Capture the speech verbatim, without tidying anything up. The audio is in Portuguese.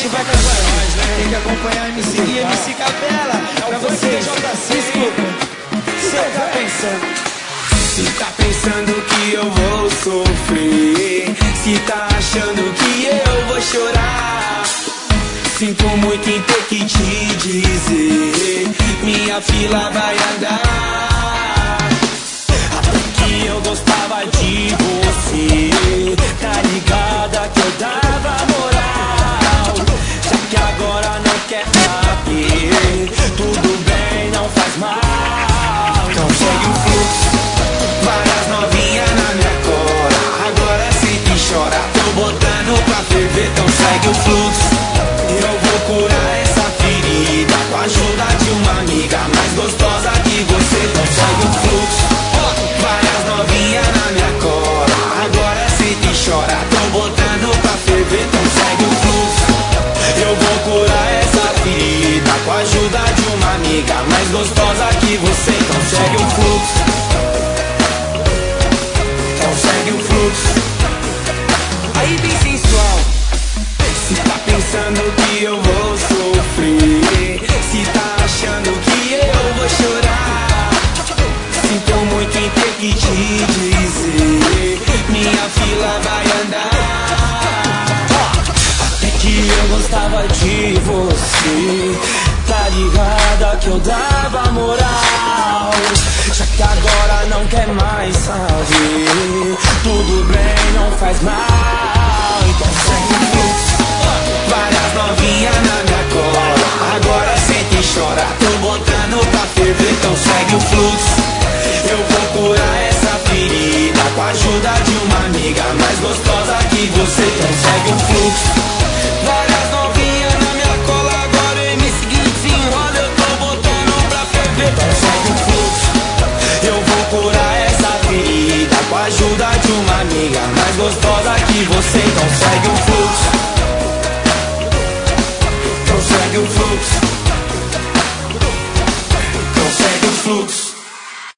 que vai cantar nós, né? Tem que acompanhar M C e M C Capela. Pra você, escuta. Cê tá pensando? Se tá pensando que eu vou sofrer, se tá achando que eu vou chorar, sinto muito em ter que te dizer, minha fila vai andar. Até que eu gostava de você, tá ligada que eu dava moral. Já que agora não quer saber, tudo bem, não faz mal. Então segue o fluxo. Várias novinhas na minha cola, agora sente e chora, tô botando pra ferver, então segue o fluxo. Eu vou curar essa ferida com a ajuda de uma amiga mais gostosa que você, então segue o fluxo. Várias novinhas na minha cola, agora sente e chora, tô botando pra ferver, então segue o fluxo. Eu vou curar essa ferida com a ajuda de uma amiga mais gostosa que você, então segue o fluxo. Segue o fluxo. Aí bem sensual. Se tá pensando que eu vou sofrer, se tá achando que eu vou chorar, sinto muito em ter que te dizer, minha fila vai andar. Até que eu gostava de você, tá ligada que eu dava moral. Já que agora não quer mais saber, tudo bem, não faz mal. Então segue o fluxo. Várias novinhas na minha cola, agora sente e chora, tô botando pra ferver, então segue o fluxo. Eu vou curar essa ferida com a ajuda de uma amiga mais gostosa que você, então segue o fluxo. Várias novinhas na minha cola, agora o M C desenrola, eu tô botando pra ferver, então segue o fluxo. Eu vou curar essa ferida com a ajuda de uma amiga mais gostosa que você, então segue o fluxo.